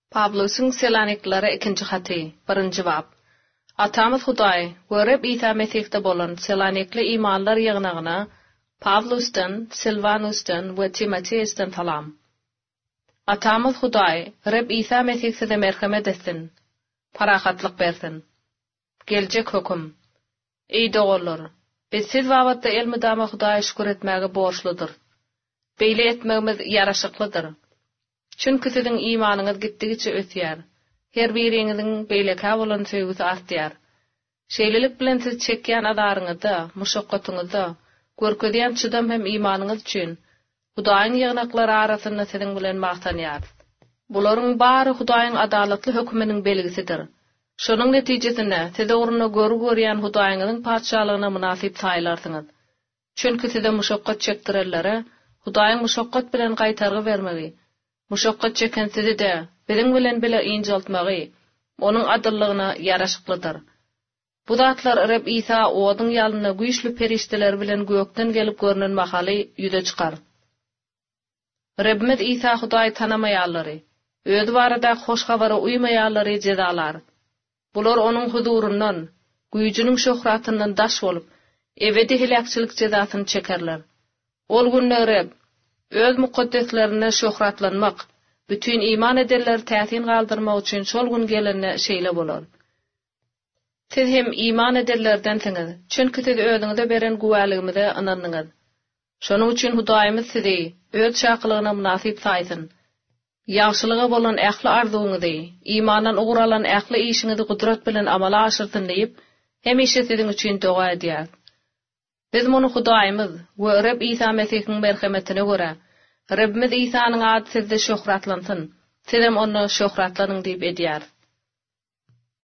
Pavlus'un Selaniklara 2. hatı, 1. bab. Atamız Hudaý, görüp İsa Mesih'te bolan Selanikli imanlar ýygnagına Pavlus'dan, Silvanus'dan we Timoteus'dan salam. Atamız Hudaý, Reb İsa Mesih'te merhamet etsin, parahatlyk bersin. Geljek höküm. Ey dogallar, biz siz wagtda elmidama Hudaýa şükür etmäge borçludyr. Beýle etmegimiz ýaraşyklydyr. Çünki sizin imanınız gitdigiçe ötýär. Her biriňiziň beýleka bolan söýgüsi artýar. Şeýlelik bilen siz çekýän azaryňyzda, muşakkatyňyzda, görkezýän çydam hem imanyňyz üçin Hudaýyň ýygnaklary arasynda siziň bilen magtanýar. Bularyň bary Hudaýyň adalatly hökminiň belgisidir. Şonuň netijesinde siz oruna görýän Hudaýyňyň padşalygyna munasip saýlarsyňyz. Çünki size muşakkat çekdirellere Hudaýyň muşakkat bilen gaýtargy bermegi, muşakkat çeken sizi de biziň bilen bile injaltmagy, onuň adyllygyna ýaraşyklydyr. Bu zatlar Reb İsa odyň ýalyna güýçli perişteler bilen gökden gelip görünen mahaly ýüze çykar. Rebimiz İsa Hudaýy tanamaýanlary, öz barada hoş habara uýmaýanlary jezalar. Bular onuň huzurundan, güýjüniň şöhratyndan daş bolup, ebedi hilakçylyk jezasyny çekerler. Ol günde Reb öz mukaddeslerine şöhratlanmak, bütün iman edenler täsin galdyrmak üçin şol gün gelende şeýle bolar. Siz hem iman edenlerdensiniz, çünki siz özüňize beren güwälligimize inandyňyz. Şonuň üçin Hudaýymyz sizi öz şaklygyna munasip saýsyn. Ýagşylyga bolan ähli arzuwuňyzy, imandan uguralan ähli işiňizi gudrat bilen amala aşyrsyn diýip, hemişe siziň üçin dua edýär. Biz muny Hudaýymyz we Reb İsa Mesih'iň merhametine görä, Rebimiz İsa'nyň ady sizde şöhratlansyn, sizem onu şöhratlanyň diýip edýär.